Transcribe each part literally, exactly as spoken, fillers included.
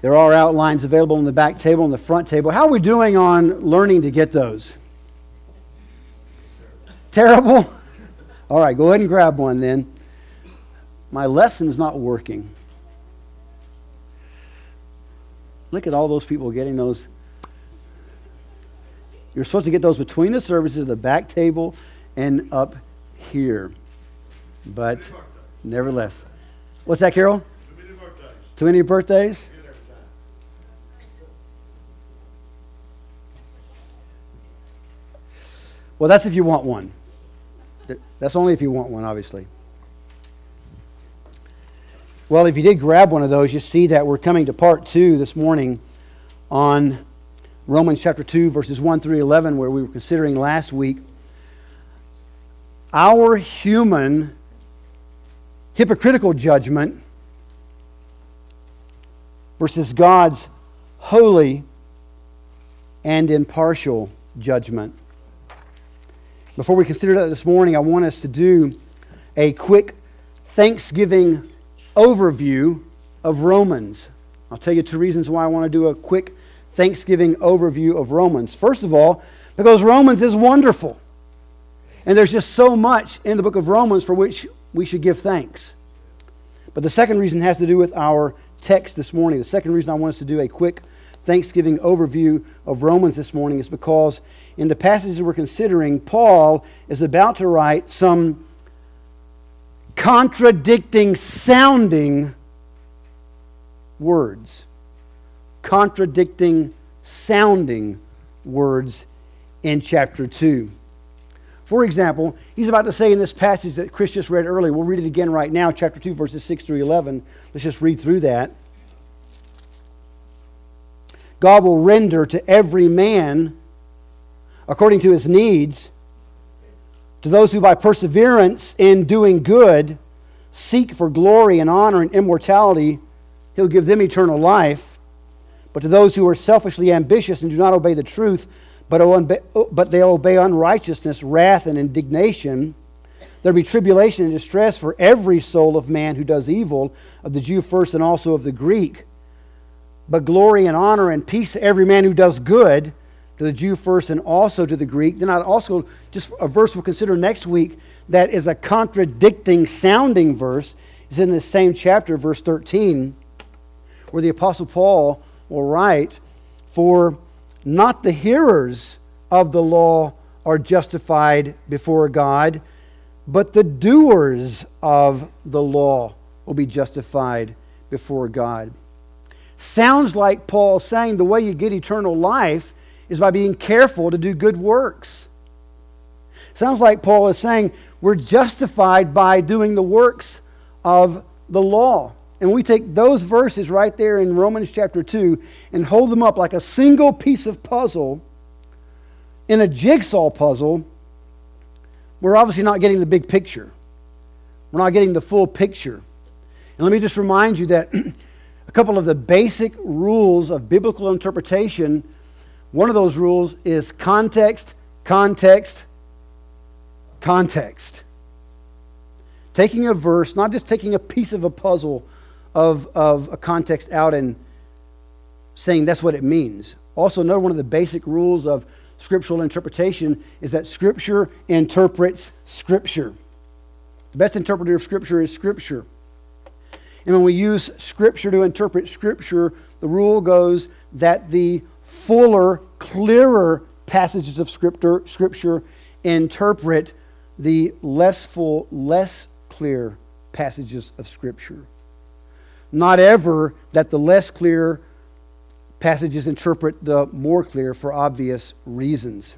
There are outlines available on the back table and the front table. How are we doing on learning to get those? Terrible? All right, go ahead and grab one then. My lesson's not working. Look at all those people getting those. You're supposed to get those between the services, the back table, and up here. But nevertheless. What's that, Carol? Too many birthdays. Too many birthdays? Well, that's if you want one. That's only if you want one, obviously. Well, if you did grab one of those, you see that we're coming to part two this morning on Romans chapter two, verses one through eleven, where we were considering last week our human hypocritical judgment versus God's holy and impartial judgment. Before we consider that this morning, I want us to do a quick Thanksgiving overview of Romans. I'll tell you two reasons why I want to do a quick Thanksgiving overview of Romans. First of all, because Romans is wonderful. And there's just so much in the book of Romans for which we should give thanks. But the second reason has to do with our text this morning. The second reason I want us to do a quick Thanksgiving overview of Romans this morning is because in the passages we're considering, Paul is about to write some contradicting sounding words. Contradicting sounding words in chapter two. For example, he's about to say in this passage that Chris just read earlier, we'll read it again right now, chapter two, verses six through eleven. Let's just read through that. God will render to every man according to his needs, to those who by perseverance in doing good seek for glory and honor and immortality, he'll give them eternal life. But to those who are selfishly ambitious and do not obey the truth, but, obe- but they obey unrighteousness, wrath, and indignation, there'll be tribulation and distress for every soul of man who does evil, of the Jew first and also of the Greek. But glory and honor and peace to every man who does good, to the Jew first and also to the Greek. Then I'd also, just a verse we'll consider next week that is a contradicting sounding verse, is in this same chapter, verse thirteen, where the Apostle Paul will write, "For not the hearers of the law are justified before God, but the doers of the law will be justified before God." Sounds like Paul saying the way you get eternal life is by being careful to do good works. Sounds like Paul is saying we're justified by doing the works of the law. And we take those verses right there in Romans chapter two and hold them up like a single piece of puzzle in a jigsaw puzzle. We're obviously not getting the big picture. We're not getting the full picture. And let me just remind you that a couple of the basic rules of biblical interpretation, one of those rules is context, context, context. Taking a verse, not just taking a piece of a puzzle of, of a context out and saying that's what it means. Also, another one of the basic rules of scriptural interpretation is that Scripture interprets Scripture. The best interpreter of Scripture is Scripture. And when we use Scripture to interpret Scripture, the rule goes that the fuller, clearer passages of Scripture, Scripture interpret the less full, less clear passages of Scripture. Not ever that the less clear passages interpret the more clear for obvious reasons.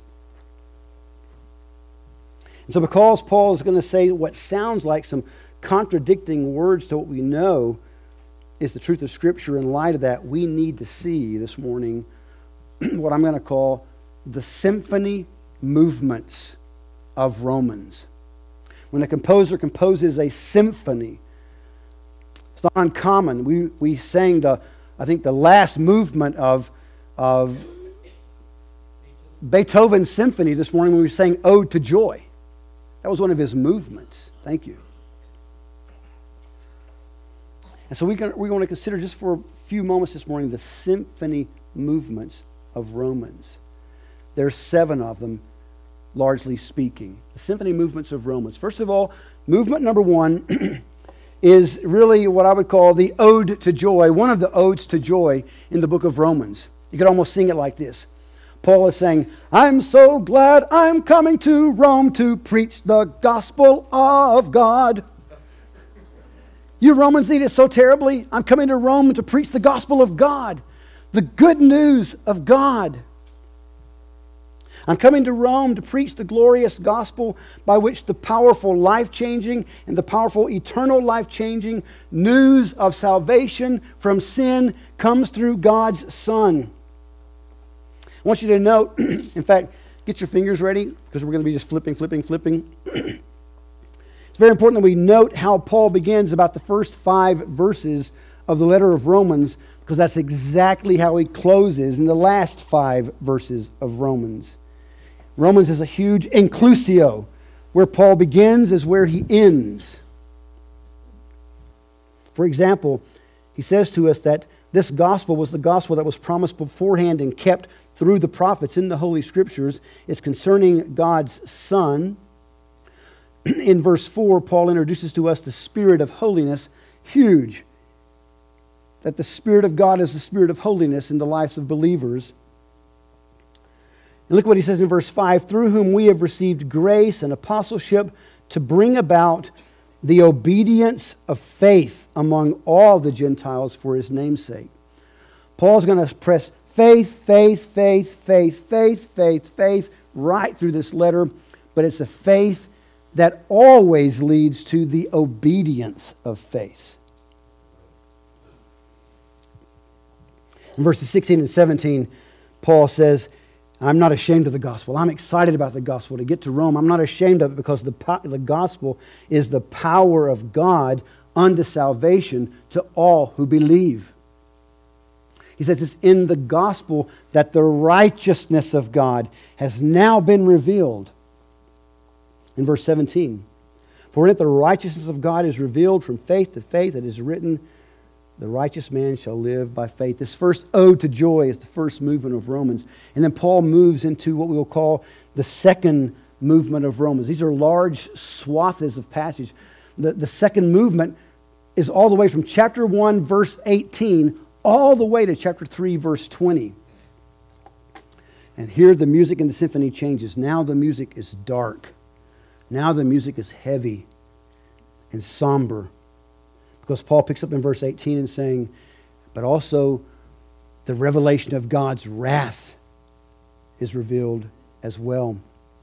And so because Paul is going to say what sounds like some contradicting words to what we know is the truth of Scripture, in light of that, we need to see this morning what I'm going to call the symphony movements of Romans. When a composer composes a symphony, it's not uncommon. We we sang the, I think, the last movement of, of Beethoven's symphony this morning when we sang Ode to Joy. That was one of his movements. Thank you. And so we can, we're going to consider just for a few moments this morning the symphony movements of Romans. There's seven of them, largely speaking. The symphony movements of Romans. First of all, movement number one is really what I would call the ode to joy, one of the odes to joy in the book of Romans. You could almost sing it like this. Paul is saying, I'm so glad I'm coming to Rome to preach the gospel of God. You Romans need it so terribly. I'm coming to Rome to preach the gospel of God, the good news of God. I'm coming to Rome to preach the glorious gospel by which the powerful life-changing and the powerful eternal life-changing news of salvation from sin comes through God's Son. I want you to note, in fact, get your fingers ready because we're going to be just flipping, flipping, flipping. It's very important that we note how Paul begins about the first five verses of the letter of Romans, because that's exactly how he closes in the last five verses of Romans. Romans is a huge inclusio. Where Paul begins is where he ends. For example, he says to us that this gospel was the gospel that was promised beforehand and kept through the prophets in the Holy Scriptures. It's concerning God's Son. In verse four, Paul introduces to us the Spirit of holiness. Huge. That the Spirit of God is the Spirit of holiness in the lives of believers. And look what he says in verse five, through whom we have received grace and apostleship to bring about the obedience of faith among all the Gentiles for his name's sake. Paul's going to press faith, faith, faith, faith, faith, faith, faith right through this letter, but it's a faith that always leads to the obedience of faith. In verses sixteen and seventeen, Paul says, I'm not ashamed of the gospel. I'm excited about the gospel. To get to Rome, I'm not ashamed of it because the, the gospel is the power of God unto salvation to all who believe. He says it's in the gospel that the righteousness of God has now been revealed. In verse seventeen, for in it the righteousness of God is revealed from faith to faith. It is written, the righteous man shall live by faith. This first ode to joy is the first movement of Romans. And then Paul moves into what we will call the second movement of Romans. These are large swaths of passage. The, the second movement is all the way from chapter one, verse eighteen, all the way to chapter three, verse twenty. And here the music in the symphony changes. Now the music is dark. Now the music is heavy and somber. Because Paul picks up in verse eighteen and saying, but also the revelation of God's wrath is revealed as well.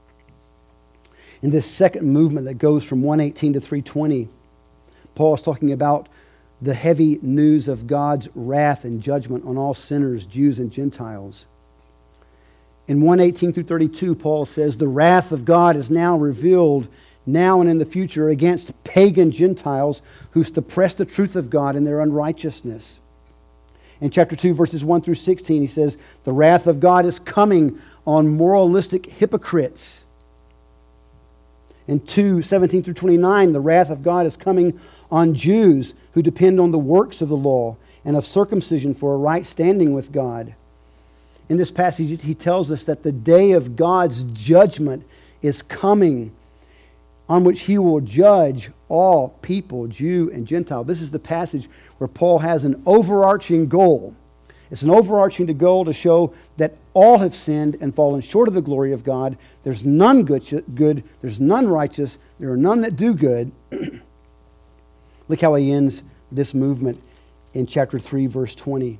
In this second movement that goes from one eighteen to three twenty, Paul is talking about the heavy news of God's wrath and judgment on all sinners, Jews and Gentiles. In one eighteen through thirty-two, Paul says, the wrath of God is now revealed now and in the future against pagan Gentiles who suppress the truth of God in their unrighteousness. In chapter two, verses one through sixteen, he says, the wrath of God is coming on moralistic hypocrites. In two seventeen through twenty-nine, the wrath of God is coming on Jews who depend on the works of the law and of circumcision for a right standing with God. In this passage, he tells us that the day of God's judgment is coming, on which he will judge all people, Jew and Gentile. This is the passage where Paul has an overarching goal. It's an overarching goal to show that all have sinned and fallen short of the glory of God. There's none good, good. There's none righteous. There are none that do good. Look how he ends this movement in chapter three, verse twenty.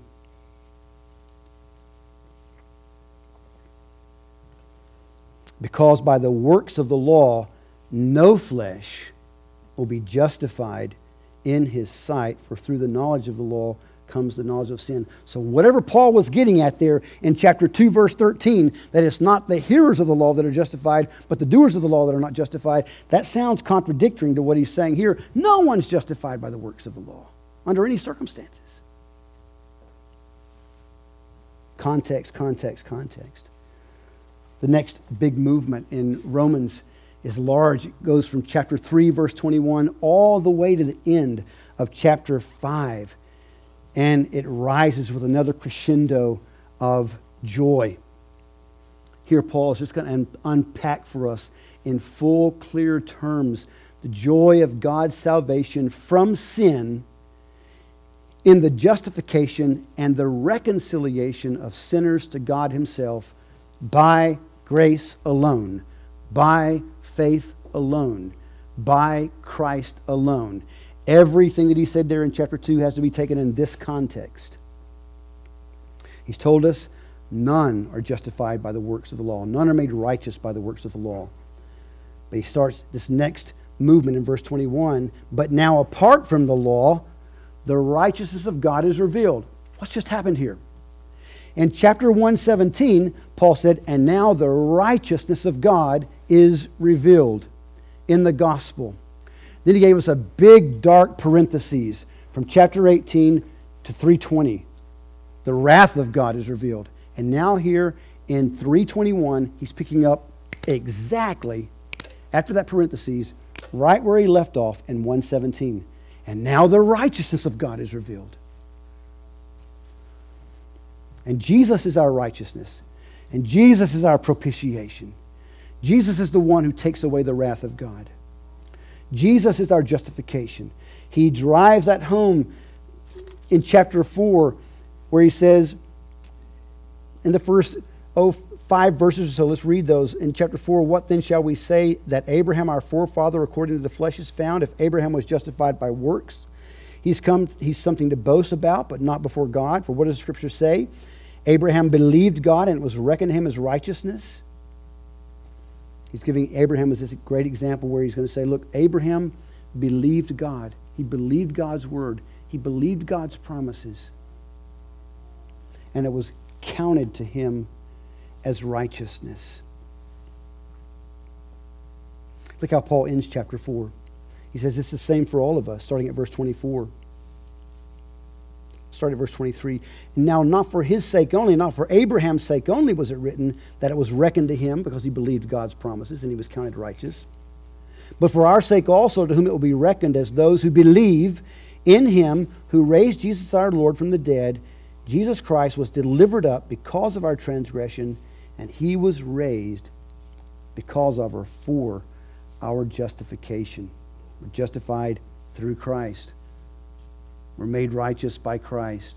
Because by the works of the law, no flesh will be justified in his sight, for through the knowledge of the law comes the knowledge of sin. So whatever Paul was getting at there in chapter two, verse thirteen, that it's not the hearers of the law that are justified, but the doers of the law that are not justified, that sounds contradictory to what he's saying here. No one's justified by the works of the law, under any circumstances. Context, context, context. The next big movement in Romans is large. It goes from chapter three, verse twenty-one, all the way to the end of chapter five. And it rises with another crescendo of joy. Here Paul is just going to unpack for us in full, clear terms the joy of God's salvation from sin in the justification and the reconciliation of sinners to God Himself by grace alone, by faith alone, by Christ alone. Everything that he said there in chapter two has to be taken in this context. He's told us none are justified by the works of the law. None are made righteous by the works of the law. But he starts this next movement in verse twenty-one. But now apart from the law, the righteousness of God is revealed. What's just happened here? In chapter one seventeen, Paul said, and now the righteousness of God is revealed in the gospel. Then he gave us a big dark parenthesis from chapter eighteen to three twenty. The wrath of God is revealed. And now here in three twenty-one, he's picking up exactly after that parenthesis, right where he left off in one seventeen. And now the righteousness of God is revealed. And Jesus is our righteousness. And Jesus is our propitiation. Jesus is the one who takes away the wrath of God. Jesus is our justification. He drives that home in chapter four where he says, in the first oh, five verses or so, let's read those. In chapter four, what then shall we say that Abraham, our forefather, according to the flesh is found? If Abraham was justified by works, he's come. He's something to boast about, but not before God. For what does the Scripture say? Abraham believed God, and it was reckoned to him as righteousness. He's giving Abraham as this great example where he's going to say, look, Abraham believed God. He believed God's word. He believed God's promises. And it was counted to him as righteousness. Look how Paul ends chapter four. He says it's the same for all of us, starting at verse twenty-four. Starting at verse twenty-three. Now not for his sake only, not for Abraham's sake only was it written that it was reckoned to him because he believed God's promises and he was counted righteous. But for our sake also, to whom it will be reckoned as those who believe in him who raised Jesus our Lord from the dead. Jesus Christ was delivered up because of our transgression, and he was raised because of or for our justification. We're justified through Christ. We're made righteous by Christ.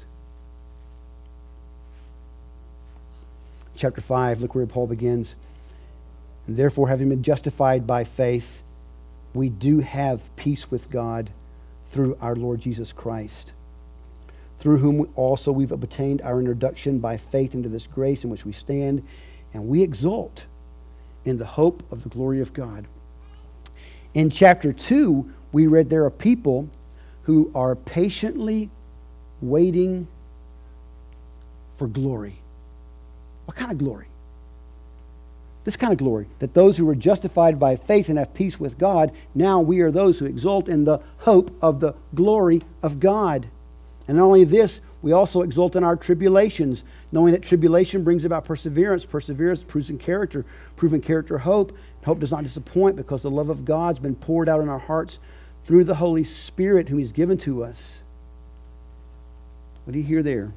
Chapter five, look where Paul begins. And therefore, having been justified by faith, we do have peace with God through our Lord Jesus Christ, through whom also we've obtained our introduction by faith into this grace in which we stand, and we exult in the hope of the glory of God. In chapter two, we read there are people who are patiently waiting for glory. What kind of glory? This kind of glory, that those who were justified by faith and have peace with God, now we are those who exult in the hope of the glory of God. And not only this, we also exult in our tribulations, knowing that tribulation brings about perseverance. Perseverance proves in character, proven character hope. Hope does not disappoint because the love of God's been poured out in our hearts through the Holy Spirit whom he's given to us. What do you hear there?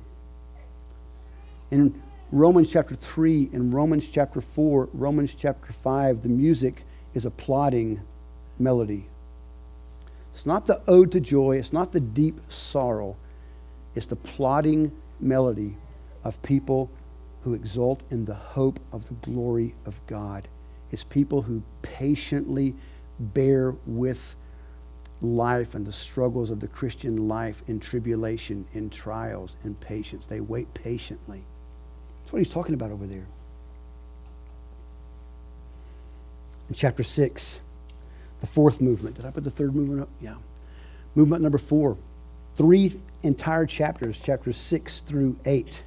In Romans chapter three, in Romans chapter four, Romans chapter five, the music is a plodding melody. It's not the ode to joy, it's not the deep sorrow. It's the plodding melody of people who exult in the hope of the glory of God. It's people who patiently bear with life and the struggles of the Christian life in tribulation, in trials, in patience. They wait patiently. That's what he's talking about over there. In chapter six, the fourth movement. Did I put the third movement up? Yeah. Movement number four. Three entire chapters, chapters six through eight.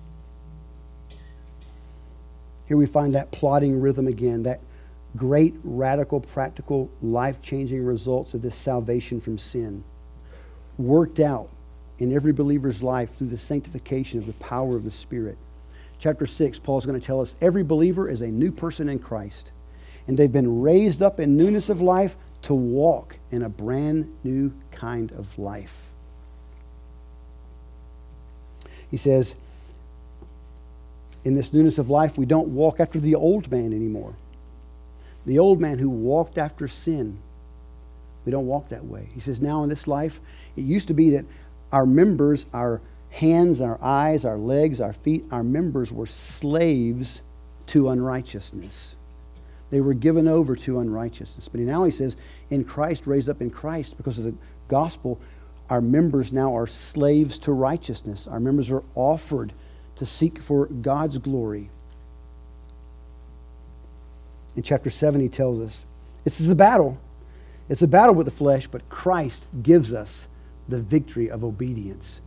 Here we find that plodding rhythm again, that great, radical, practical, life-changing results of this salvation from sin, worked out in every believer's life through the sanctification of the power of the Spirit. Chapter six, Paul's going to tell us every believer is a new person in Christ. And they've been raised up in newness of life to walk in a brand new kind of life. He says, in this newness of life, we don't walk after the old man anymore. The old man who walked after sin. We don't walk that way. He says, now in this life, it used to be that our members, our hands, our eyes, our legs, our feet, our members were slaves to unrighteousness. They were given over to unrighteousness. But now he says, in Christ, raised up in Christ, because of the gospel, our members now are slaves to righteousness. Our members are offered to seek for God's glory. In chapter seven, he tells us, this is a battle. It's a battle with the flesh, but Christ gives us the victory of obedience.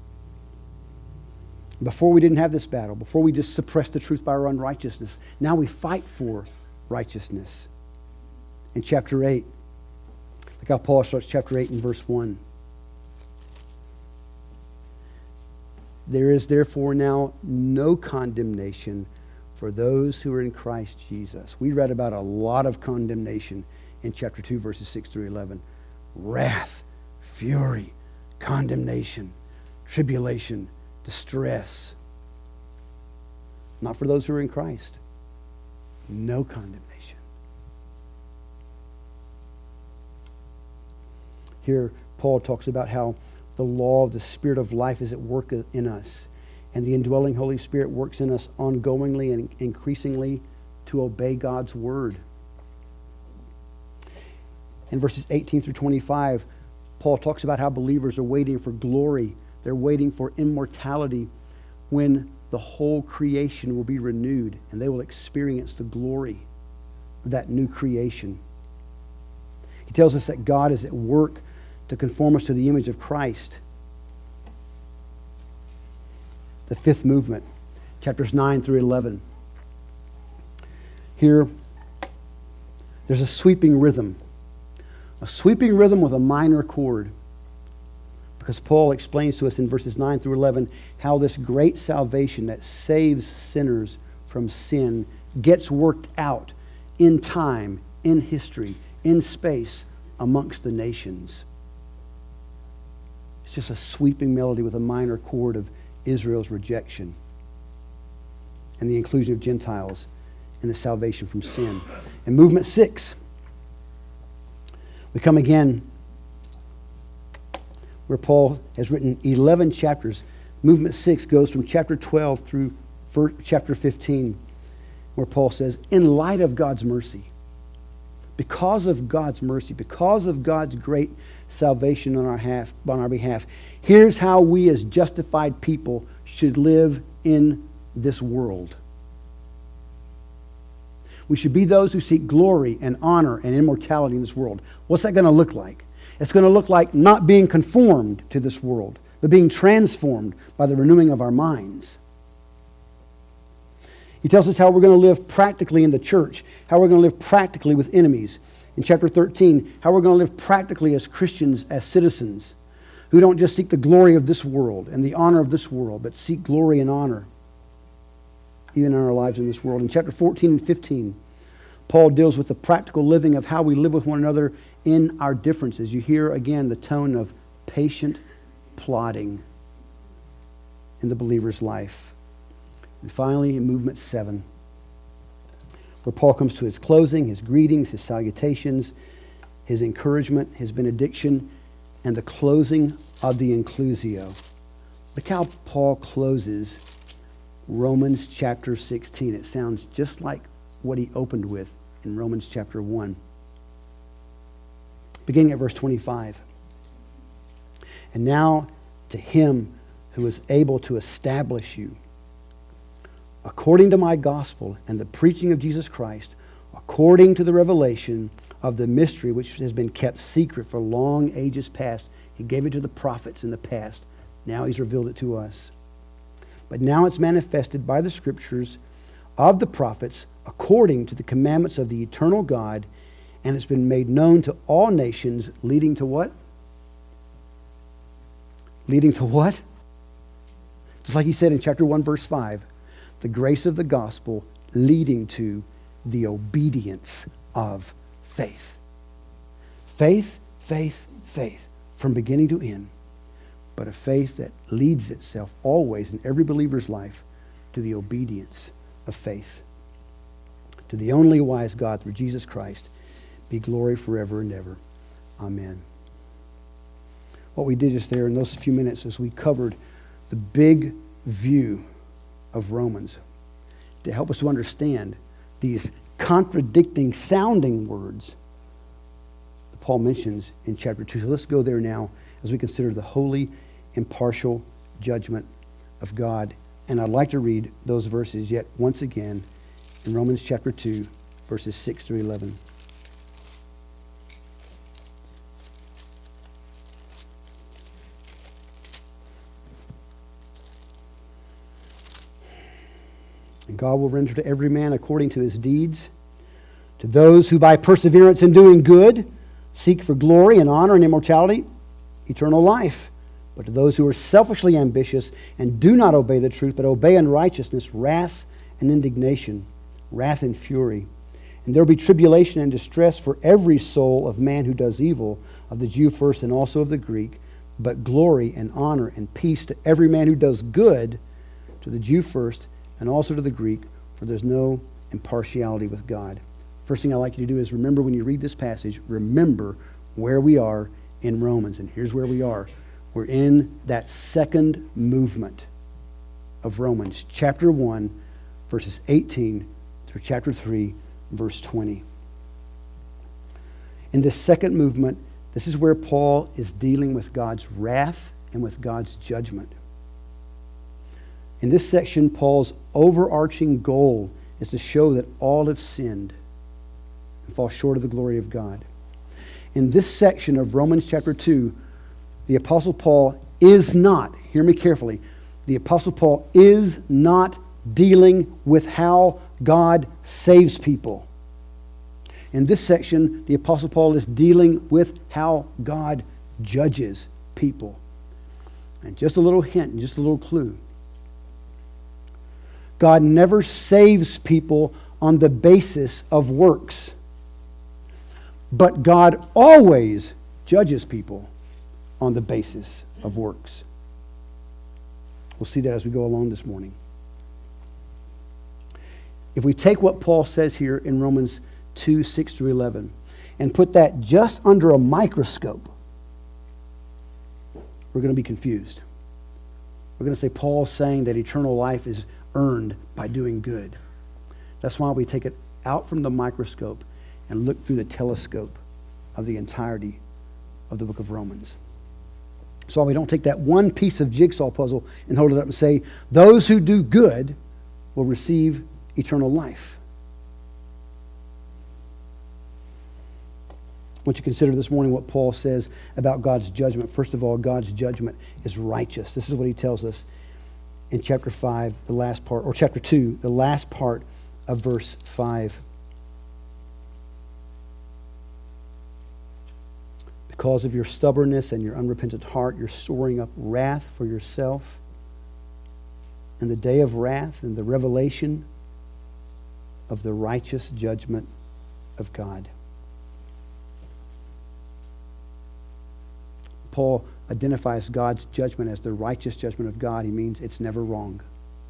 Before we didn't have this battle. Before we just suppressed the truth by our unrighteousness. Now we fight for righteousness. In chapter eight, look how Paul starts chapter eight in verse one. There is therefore now no condemnation for those who are in Christ Jesus. We read about a lot of condemnation in chapter two, verses six through eleven. Wrath, fury, condemnation, tribulation, distress. Not for those who are in Christ. No condemnation. Here, Paul talks about how the law of the Spirit of life is at work in us. And the indwelling Holy Spirit works in us ongoingly and increasingly to obey God's word. In verses eighteen through twenty-five, Paul talks about how believers are waiting for glory. They're waiting for immortality when the whole creation will be renewed and they will experience the glory of that new creation. He tells us that God is at work to conform us to the image of Christ. The fifth movement, chapters nine through eleven. Here, there's a sweeping rhythm. A sweeping rhythm with a minor chord. Because Paul explains to us in verses nine through eleven how this great salvation that saves sinners from sin gets worked out in time, in history, in space, amongst the nations. It's just a sweeping melody with a minor chord of Israel's rejection and the inclusion of Gentiles in the salvation from sin. And movement six, we come again where Paul has written eleven chapters. Movement six goes from chapter twelve through chapter fifteen, where Paul says, in light of God's mercy, because of God's mercy, because of God's great salvation on our, half, on our behalf, here's how we as justified people should live in this world. We should be those who seek glory and honor and immortality in this world. What's that going to look like? It's going to look like not being conformed to this world, but being transformed by the renewing of our minds. He tells us how we're going to live practically in the church, how we're going to live practically with enemies. In chapter thirteen, how we're going to live practically as Christians, as citizens, who don't just seek the glory of this world and the honor of this world, but seek glory and honor even in our lives in this world. In chapter fourteen and fifteen, Paul deals with the practical living of how we live with one another in our differences. You hear again the tone of patient plodding in the believer's life. And finally, in movement seven, where Paul comes to his closing, his greetings, his salutations, his encouragement, his benediction, and the closing of the inclusio. Look how Paul closes Romans chapter sixteen. It sounds just like what he opened with in Romans chapter one. Beginning at verse twenty-five. And now to him who is able to establish you, according to my gospel and the preaching of Jesus Christ, according to the revelation of the mystery which has been kept secret for long ages past. He gave it to the prophets in the past. Now he's revealed it to us. But now it's manifested by the scriptures of the prophets according to the commandments of the eternal God, and it's been made known to all nations, leading to what? Leading to what? Just like he said in chapter one, verse five, the grace of the gospel leading to the obedience of faith. Faith, faith, faith, from beginning to end. But a faith that leads itself always in every believer's life to the obedience of faith. To the only wise God through Jesus Christ be glory forever and ever. Amen. What we did just there in those few minutes is we covered the big view of Romans to help us to understand these contradicting sounding words that Paul mentions in chapter two. So let's go there now as we consider the holy, impartial judgment of God. And I'd like to read those verses yet once again in Romans chapter two, verses six through eleven. And God will render to every man according to his deeds. To those who by perseverance in doing good seek for glory and honor and immortality, eternal life. But to those who are selfishly ambitious and do not obey the truth, but obey unrighteousness, wrath and indignation, wrath and fury. And there will be tribulation and distress for every soul of man who does evil, of the Jew first and also of the Greek, but glory and honor and peace to every man who does good, to the Jew first and also to the Greek, for there's no impartiality with God. First thing I'd like you to do is remember when you read this passage, remember where we are in Romans. And here's where we are. We're in that second movement of Romans, chapter one, verses eighteen through chapter three, verse twenty. In this second movement, this is where Paul is dealing with God's wrath and with God's judgment. In this section, Paul's overarching goal is to show that all have sinned and fall short of the glory of God. In this section of Romans chapter two, the Apostle Paul is not, hear me carefully, the Apostle Paul is not dealing with how God saves people. In this section, the Apostle Paul is dealing with how God judges people. And just a little hint, just a little clue. God never saves people on the basis of works. But God always judges people on the basis of works. We'll see that as we go along this morning. If we take what Paul says here in Romans two, six through eleven, and put that just under a microscope, we're going to be confused. We're going to say Paul's saying that eternal life is earned by doing good. That's why we take it out from the microscope and look through the telescope of the entirety of the book of Romans. So we don't take that one piece of jigsaw puzzle and hold it up and say, those who do good will receive eternal life. I want you to consider this morning what Paul says about God's judgment. First of all, God's judgment is righteous. This is what he tells us in chapter five, the last part, or chapter two, the last part of verse five. Because of your stubbornness and your unrepentant heart, you're storing up wrath for yourself. In the day of wrath and the revelation of the righteous judgment of God. Paul identifies God's judgment as the righteous judgment of God. He means it's never wrong.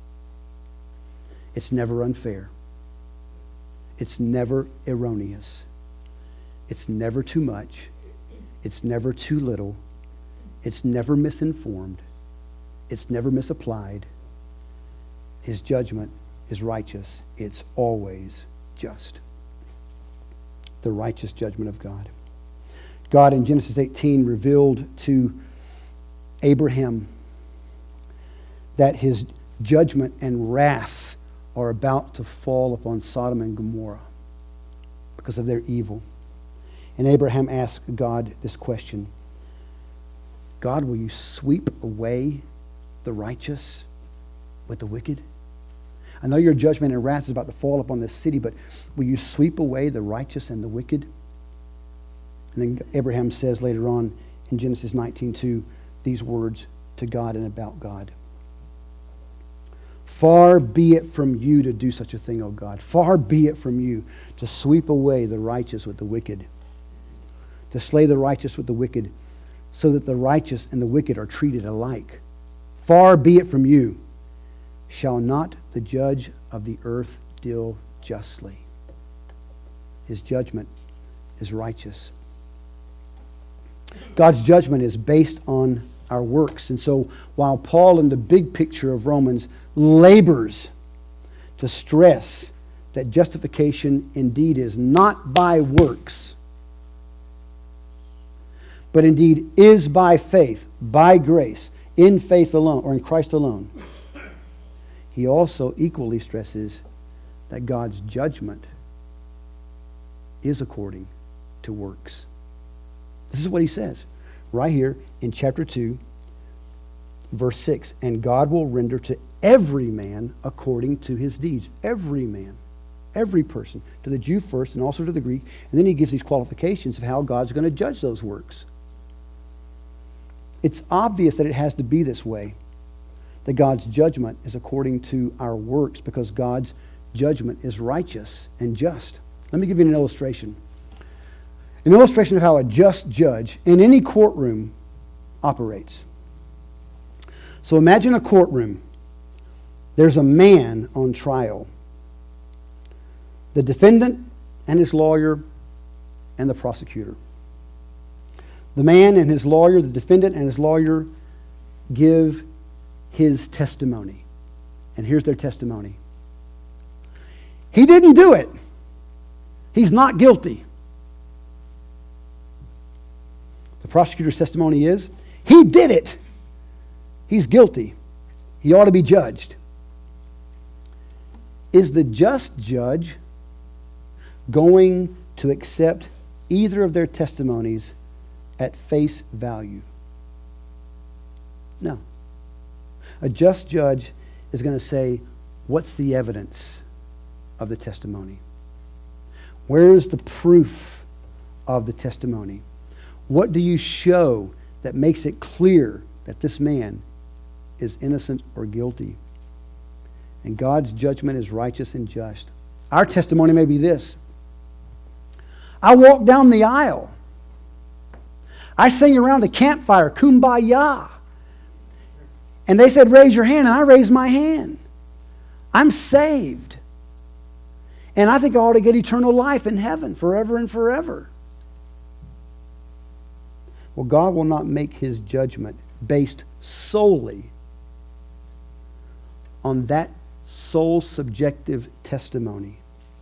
It's never unfair. It's never erroneous. It's never too much. It's never too little. It's never misinformed. It's never misapplied. His judgment is righteous. It's always just. The righteous judgment of God. God in Genesis eighteen revealed to Abraham that his judgment and wrath are about to fall upon Sodom and Gomorrah because of their evil. And Abraham asked God this question: God, will you sweep away the righteous with the wicked? I know your judgment and wrath is about to fall upon this city, but will you sweep away the righteous and the wicked? And then Abraham says later on in Genesis nineteen two these words to God and about God. Far be it from you to do such a thing, O God. Far be it from you to sweep away the righteous with the wicked, to slay the righteous with the wicked, so that the righteous and the wicked are treated alike. Far be it from you. Shall not the judge of the earth deal justly? His judgment is righteous. God's judgment is based on our works. And so while Paul in the big picture of Romans labors to stress that justification indeed is not by works, but indeed is by faith, by grace, in faith alone, or in Christ alone, he also equally stresses that God's judgment is according to works. This is what he says right here in chapter two, verse six. And God will render to every man according to his deeds. Every man. Every person. To the Jew first and also to the Greek. And then he gives these qualifications of how God's going to judge those works. It's obvious that it has to be this way, that God's judgment is according to our works, because God's judgment is righteous and just. Let me give you an illustration. An illustration of how a just judge in any courtroom operates. So imagine a courtroom. There's a man on trial. The defendant and his lawyer and the prosecutor. The man and his lawyer, the defendant and his lawyer, give his testimony. And here's their testimony. He didn't do it. He's not guilty. The prosecutor's testimony is, he did it. He's guilty. He ought to be judged. Is the just judge going to accept either of their testimonies at face value? No. A just judge is going to say, what's the evidence of the testimony? Where is the proof of the testimony? What do you show that makes it clear that this man is innocent or guilty? And God's judgment is righteous and just. Our testimony may be this. I walked down the aisle. I sang around the campfire, Kumbaya. And they said, raise your hand, and I raised my hand. I'm saved. And I think I ought to get eternal life in heaven forever and forever. Well, God will not make his judgment based solely on that sole subjective testimony.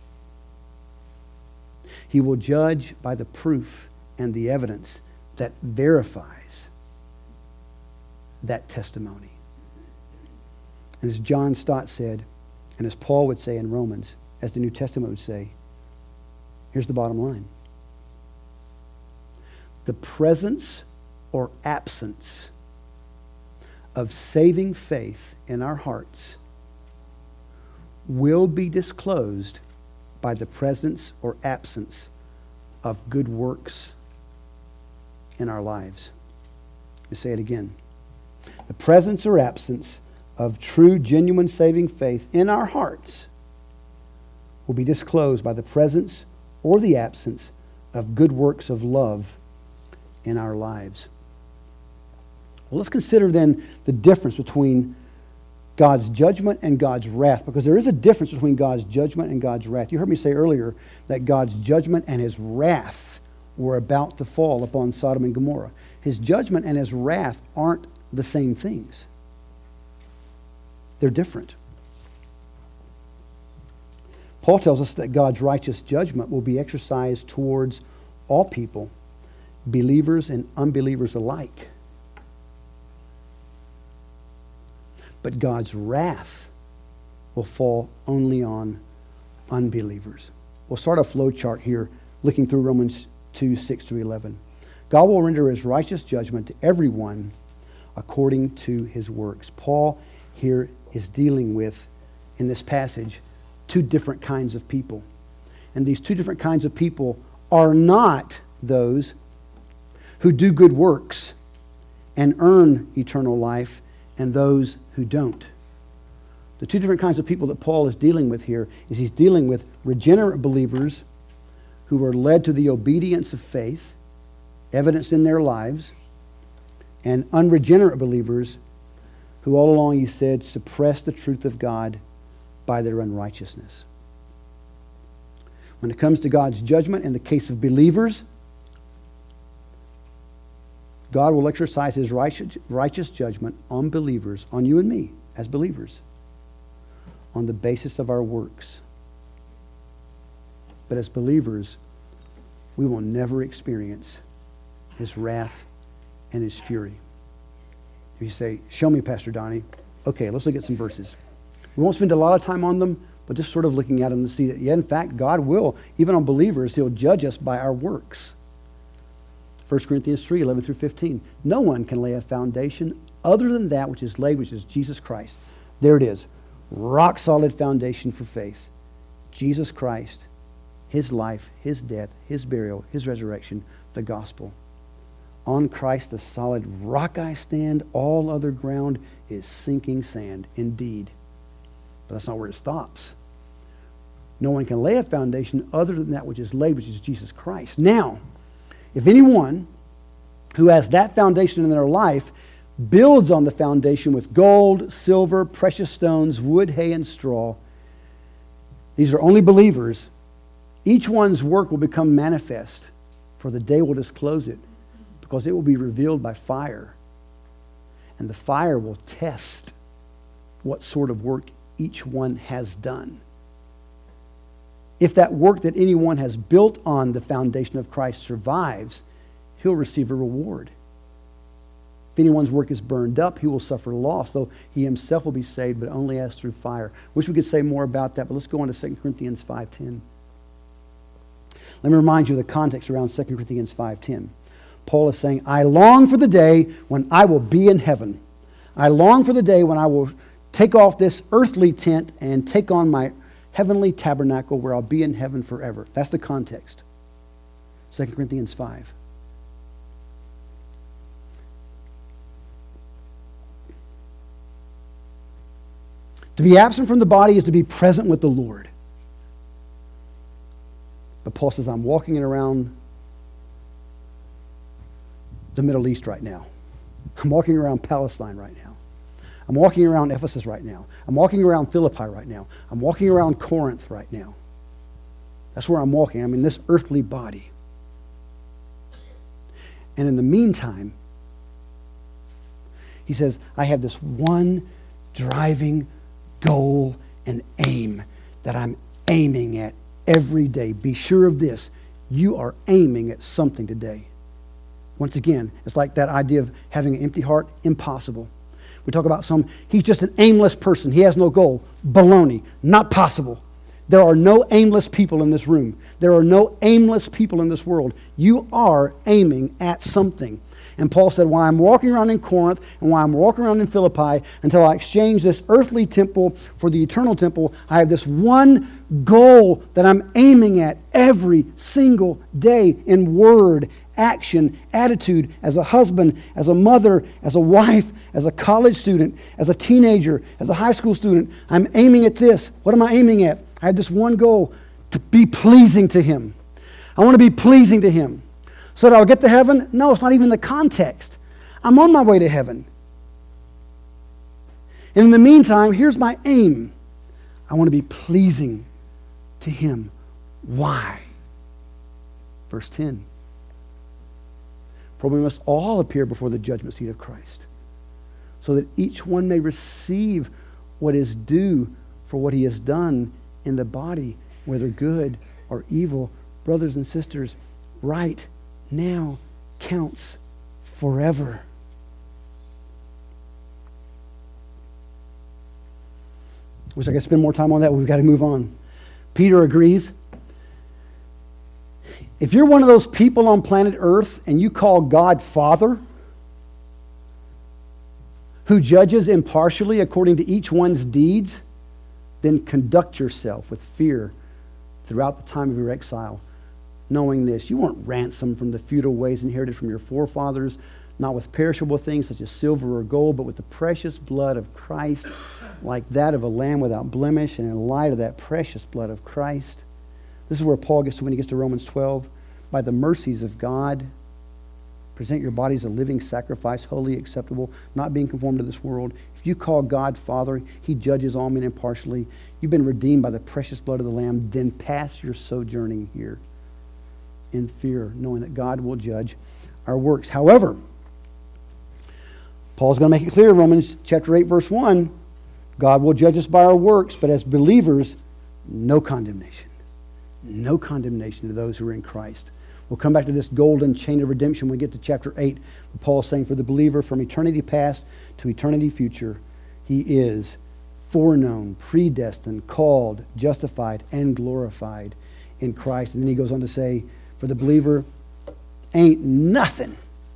He will judge by the proof and the evidence that verifies that testimony. And as John Stott said, and as Paul would say in Romans, as the New Testament would say, here's the bottom line. The presence or absence of saving faith in our hearts will be disclosed by the presence or absence of good works in our lives. Let me say it again. The presence or absence of true, genuine, saving faith in our hearts will be disclosed by the presence or the absence of good works of love in our lives. Well, let's consider then the difference between God's judgment and God's wrath, because there is a difference between God's judgment and God's wrath. You heard me say earlier that God's judgment and his wrath were about to fall upon Sodom and Gomorrah. His judgment and his wrath aren't the same things. They're different. Paul tells us that God's righteous judgment will be exercised towards all people, believers and unbelievers alike. But God's wrath will fall only on unbelievers. We'll start a flow chart here, looking through Romans two, six to eleven. God will render his righteous judgment to everyone according to his works. Paul here is dealing with, in this passage, two different kinds of people. And these two different kinds of people are not those who do good works and earn eternal life and those who don't. The two different kinds of people that Paul is dealing with here is he's dealing with regenerate believers who were led to the obedience of faith, evidenced in their lives, and unregenerate believers who all along, he said, suppress the truth of God by their unrighteousness. When it comes to God's judgment in the case of believers, God will exercise his righteous, righteous judgment on believers, on you and me as believers, on the basis of our works. But as believers, we will never experience his wrath and his fury. If you say, show me, Pastor Donnie. Okay, let's look at some verses. We won't spend a lot of time on them, but just sort of looking at them to see that, yeah, in fact, God will, even on believers, he'll judge us by our works. First Corinthians three, eleven through fifteen. No one can lay a foundation other than that which is laid, which is Jesus Christ. There it is. Rock solid foundation for faith. Jesus Christ, his life, his death, his burial, his resurrection, the gospel. On Christ, the solid rock I stand. All other ground is sinking sand, indeed. But that's not where it stops. No one can lay a foundation other than that which is laid, which is Jesus Christ. Now, if anyone who has that foundation in their life builds on the foundation with gold, silver, precious stones, wood, hay, and straw, these are only believers, each one's work will become manifest, for the day will disclose it, because it will be revealed by fire. And the fire will test what sort of work each one has done. If that work that anyone has built on the foundation of Christ survives, he'll receive a reward. If anyone's work is burned up, he will suffer loss, though he himself will be saved, but only as through fire. Wish we could say more about that, but let's go on to Second Corinthians five ten. Let me remind you of the context around Second Corinthians five ten. Paul is saying, I long for the day when I will be in heaven. I long for the day when I will take off this earthly tent and take on my heavenly tabernacle where I'll be in heaven forever. That's the context. Second Corinthians five. To be absent from the body is to be present with the Lord. But Paul says, I'm walking around the Middle East right now. I'm walking around Palestine right now. I'm walking around Ephesus right now. I'm walking around Philippi right now. I'm walking around Corinth right now. That's where I'm walking. I'm in this earthly body. And in the meantime, he says, I have this one driving goal and aim that I'm aiming at every day. Be sure of this. You are aiming at something today. Once again, it's like that idea of having an empty heart. Impossible. We talk about some, he's just an aimless person. He has no goal. Baloney. Not possible. There are no aimless people in this room. There are no aimless people in this world. You are aiming at something. And Paul said, while I'm walking around in Corinth and while I'm walking around in Philippi, until I exchange this earthly temple for the eternal temple, I have this one goal that I'm aiming at every single day in word, action, attitude, as a husband, as a mother, as a wife, as a college student, as a teenager, as a high school student. I'm aiming at this. What am I aiming at? I have this one goal, to be pleasing to Him. I want to be pleasing to Him. So that I'll get to heaven? No, it's not even the context. I'm on my way to heaven. And in the meantime, here's my aim. I want to be pleasing to Him. Why? Verse ten. For we must all appear before the judgment seat of Christ, so that each one may receive what is due for what he has done in the body, whether good or evil. Brothers and sisters, right now counts forever. Wish I could spend more time on that, but we've got to move on. Peter agrees. If you're one of those people on planet Earth and you call God Father, who judges impartially according to each one's deeds, then conduct yourself with fear throughout the time of your exile, knowing this: you weren't ransomed from the feudal ways inherited from your forefathers, not with perishable things such as silver or gold, but with the precious blood of Christ, like that of a lamb without blemish, and in light of that precious blood of Christ. This is where Paul gets to when he gets to Romans twelve. By the mercies of God, present your bodies a living sacrifice, holy, acceptable, not being conformed to this world. If you call God Father, He judges all men impartially. You've been redeemed by the precious blood of the Lamb. Then pass your sojourning here in fear, knowing that God will judge our works. However, Paul's going to make it clear, Romans chapter eight, verse one, God will judge us by our works, but as believers, no condemnation. No condemnation to those who are in Christ. We'll come back to this golden chain of redemption when we get to chapter eight. Paul is saying for the believer from eternity past to eternity future, he is foreknown, predestined, called, justified, and glorified in Christ. And then he goes on to say, for the believer, ain't nothing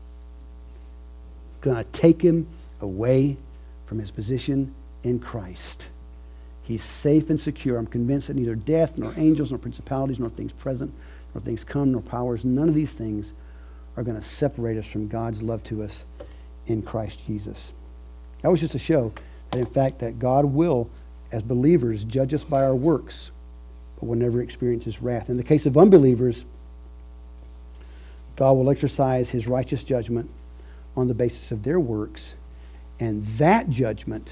going to take him away from his position in Christ. He's safe and secure. I'm convinced that neither death, nor angels, nor principalities, nor things present, nor things come, nor powers, none of these things are going to separate us from God's love to us in Christ Jesus. That was just to show that, in fact, that God will, as believers, judge us by our works, but will never experience His wrath. In the case of unbelievers, God will exercise His righteous judgment on the basis of their works, and that judgment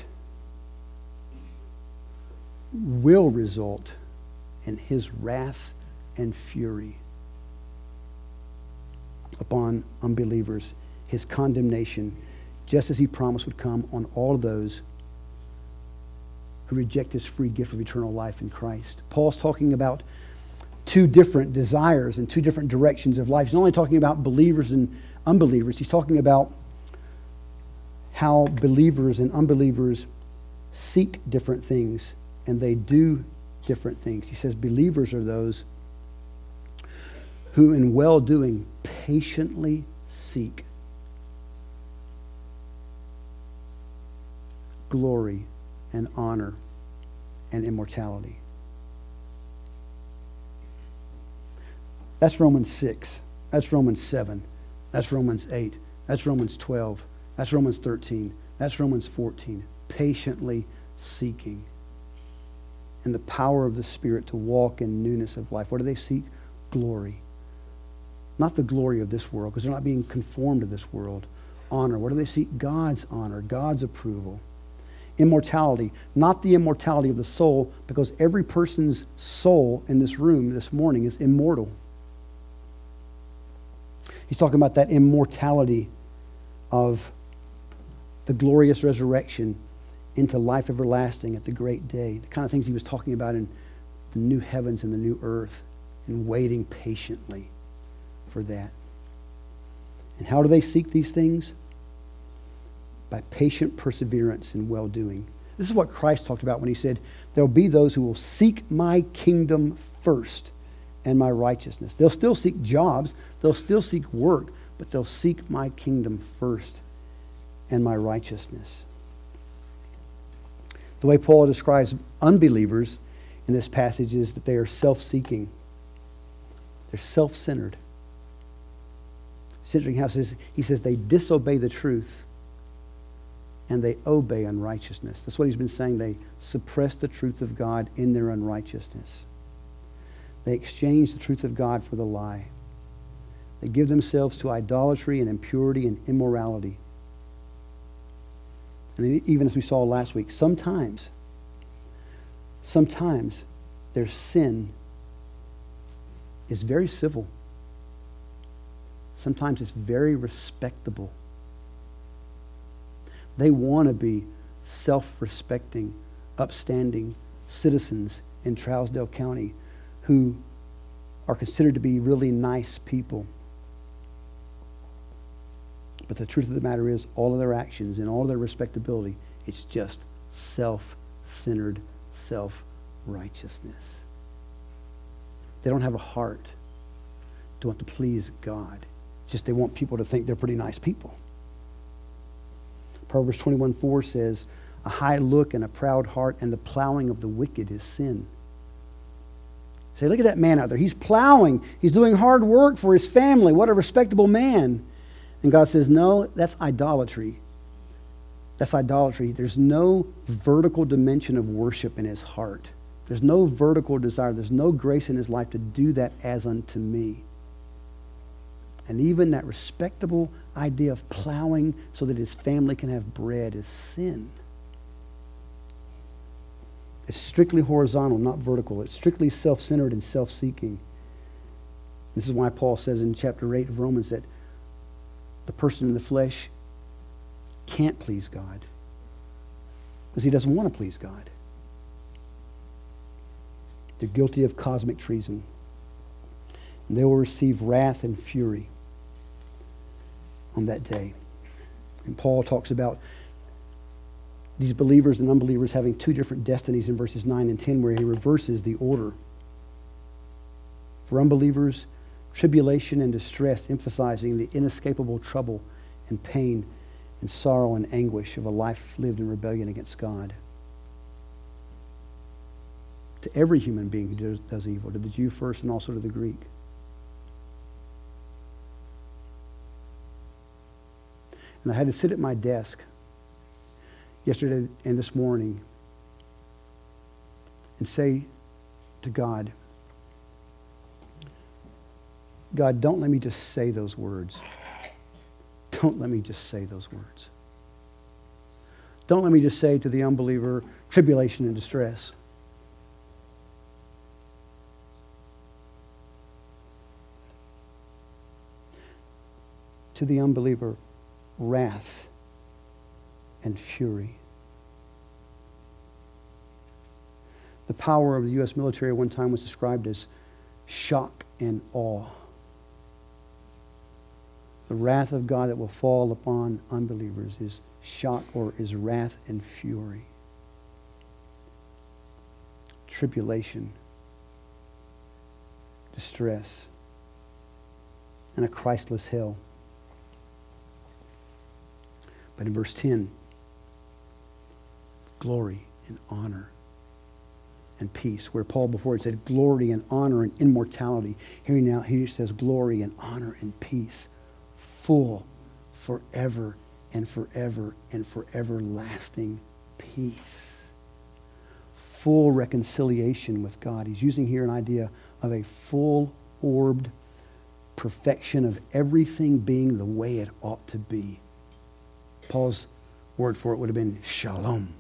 will result in His wrath and fury upon unbelievers, His condemnation, just as He promised would come on all of those who reject His free gift of eternal life in Christ. Paul's talking about two different desires and two different directions of life. He's not only talking about believers and unbelievers, he's talking about how believers and unbelievers seek different things and they do different things. He says believers are those who in well-doing patiently seek glory and honor and immortality. That's Romans six. That's Romans seven. That's Romans eight. That's Romans twelve. That's Romans thirteen. That's Romans fourteen. Patiently seeking in the power of the Spirit to walk in newness of life. What do they seek? Glory. Not the glory of this world, because they're not being conformed to this world. Honor. What do they seek? God's honor, God's approval. Immortality. Not the immortality of the soul, because every person's soul in this room this morning is immortal. He's talking about that immortality of the glorious resurrection into life everlasting at the great day. The kind of things he was talking about in the new heavens and the new earth, and waiting patiently for that. And how do they seek these things? By patient perseverance and well-doing. This is what Christ talked about when he said, there'll be those who will seek my kingdom first and my righteousness. They'll still seek jobs, they'll still seek work, but they'll seek my kingdom first and my righteousness. The way Paul describes unbelievers in this passage is that they are self-seeking. They're self-centered. It's interesting how it says, he says they disobey the truth and they obey unrighteousness. That's what he's been saying. They suppress the truth of God in their unrighteousness. They exchange the truth of God for the lie. They give themselves to idolatry and impurity and immorality. And even as we saw last week, sometimes, sometimes their sin is very civil. Sometimes it's very respectable. They want to be self-respecting, upstanding citizens in Trousdale County who are considered to be really nice people. But the truth of the matter is, all of their actions and all of their respectability, it's just self-centered, self-righteousness. They don't have a heart to want to please God. It's just they want people to think they're pretty nice people. Proverbs twenty-one four says, a high look and a proud heart and the plowing of the wicked is sin. Say, look at that man out there. He's plowing. He's doing hard work for his family. What a respectable man. And God says, no, that's idolatry. That's idolatry. There's no vertical dimension of worship in his heart. There's no vertical desire. There's no grace in his life to do that as unto me. And even that respectable idea of plowing so that his family can have bread is sin. It's strictly horizontal, not vertical. It's strictly self-centered and self-seeking. This is why Paul says in chapter eight of Romans that the person in the flesh can't please God because he doesn't want to please God. They're guilty of cosmic treason. And they will receive wrath and fury on that day. And Paul talks about these believers and unbelievers having two different destinies in verses nine and ten, where he reverses the order. For unbelievers, tribulation and distress, emphasizing the inescapable trouble and pain and sorrow and anguish of a life lived in rebellion against God. To every human being who does, does evil, to the Jew first and also to the Greek. And I had to sit at my desk yesterday and this morning and say to God, God, don't let me just say those words. Don't let me just say those words. Don't let me just say to the unbeliever, tribulation and distress. To the unbeliever, wrath and fury. The power of the U S military at one time was described as shock and awe. The wrath of God that will fall upon unbelievers is shock or is wrath and fury. Tribulation, distress, and a Christless hell. But in verse ten, glory and honor and peace. Where Paul before it said glory and honor and immortality. Here now he says glory and honor and peace. Full forever and forever and for everlasting peace. Full reconciliation with God. He's using here an idea of a full-orbed perfection of everything being the way it ought to be. Paul's word for it would have been shalom.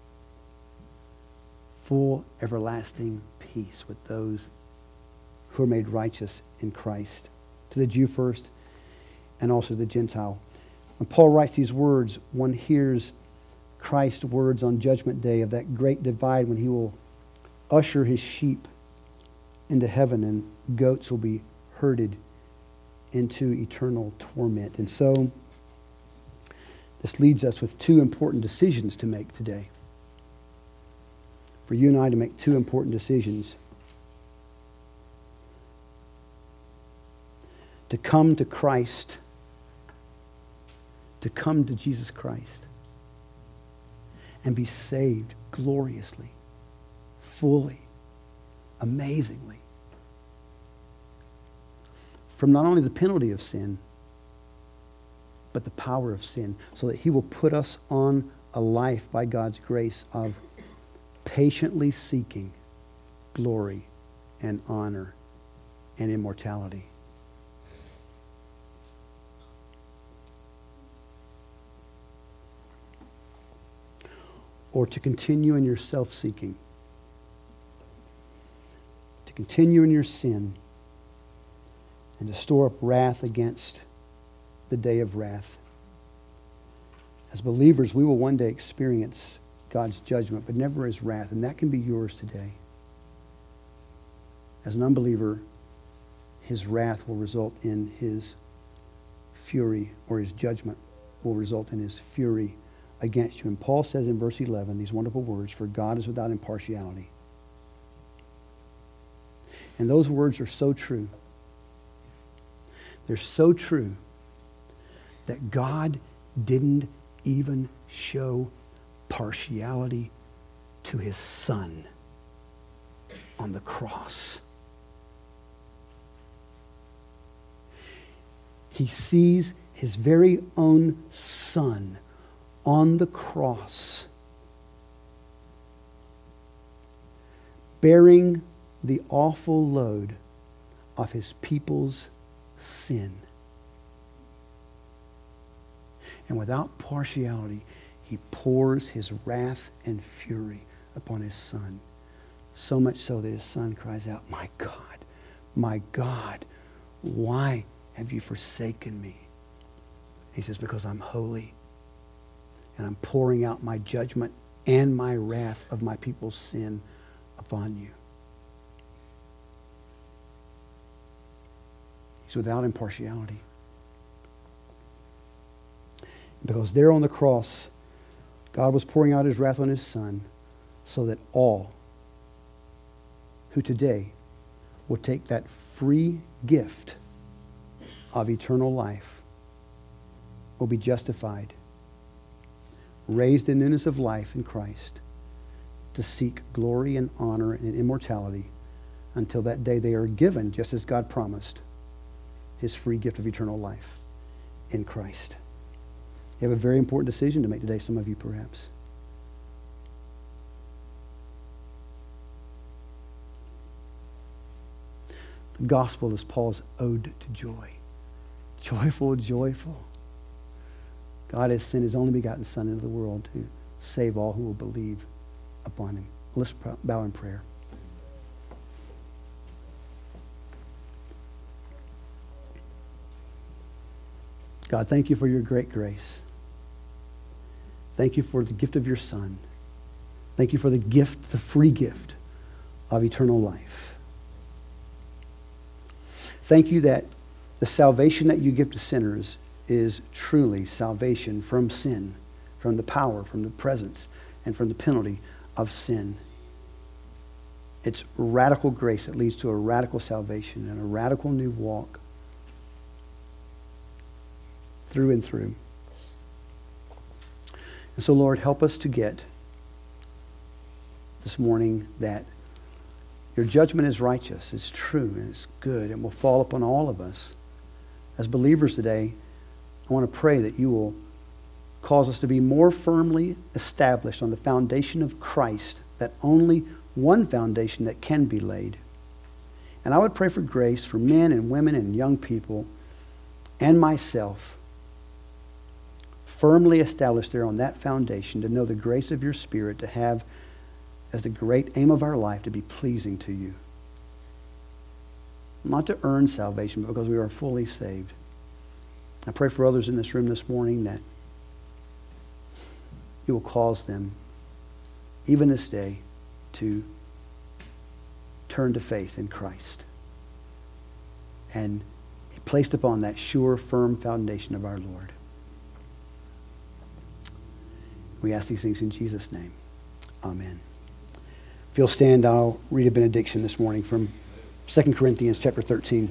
Full everlasting peace with those who are made righteous in Christ. To the Jew first and also the Gentile. When Paul writes these words, one hears Christ's words on Judgment Day of that great divide when he will usher his sheep into heaven and goats will be herded into eternal torment. And so, this leads us with two important decisions to make today. For you and I to make two important decisions. To come to Christ. To come to Jesus Christ. And be saved gloriously, fully, amazingly. From not only the penalty of sin, but the power of sin, so that he will put us on a life by God's grace of patiently seeking glory and honor and immortality. Or to continue in your self-seeking, to continue in your sin, and to store up wrath against the day of wrath. As believers, we will one day experience God's judgment, but never as wrath, and that can be yours today. As an unbeliever, his wrath will result in his fury, or his judgment will result in his fury against you. And Paul says in verse eleven these wonderful words, for God is without impartiality. And those words are so true. They're so true that God didn't even show partiality to his Son on the cross. He sees His very own Son on the cross, bearing the awful load of His people's sin. And without partiality, He pours His wrath and fury upon His Son. So much so that His Son cries out, "My God, my God, why have you forsaken me?" He says, "Because I'm holy, and I'm pouring out my judgment and my wrath of my people's sin upon you." He's without impartiality. Because there on the cross, God was pouring out His wrath on His Son so that all who today will take that free gift of eternal life will be justified, raised in newness of life in Christ, to seek glory and honor and immortality until that day they are given, just as God promised, His free gift of eternal life in Christ. You have a very important decision to make today, some of you perhaps. The gospel is Paul's ode to joy. Joyful, joyful. God has sent His only begotten Son into the world to save all who will believe upon Him. Let's bow in prayer. God, thank you for your great grace. Thank you for the gift of your Son. Thank you for the gift, the free gift of eternal life. Thank you that the salvation that you give to sinners is truly salvation from sin, from the power, from the presence, and from the penalty of sin. It's radical grace that leads to a radical salvation and a radical new walk through and through. And so, Lord, help us to get this morning that your judgment is righteous, it's true, and it's good, and will fall upon all of us. As believers today, I want to pray that you will cause us to be more firmly established on the foundation of Christ, that only one foundation that can be laid. And I would pray for grace for men and women and young people and myself, firmly established there on that foundation, to know the grace of your Spirit, to have as the great aim of our life to be pleasing to you. Not to earn salvation, but because we are fully saved. I pray for others in this room this morning that you will cause them, even this day, to turn to faith in Christ and be placed upon that sure, firm foundation of our Lord. We ask these things in Jesus' name. Amen. If you'll stand, I'll read a benediction this morning from Second Corinthians chapter thirteen.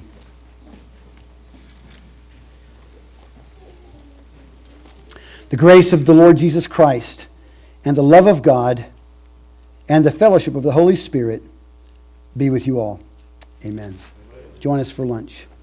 The grace of the Lord Jesus Christ and the love of God and the fellowship of the Holy Spirit be with you all. Amen. Join us for lunch.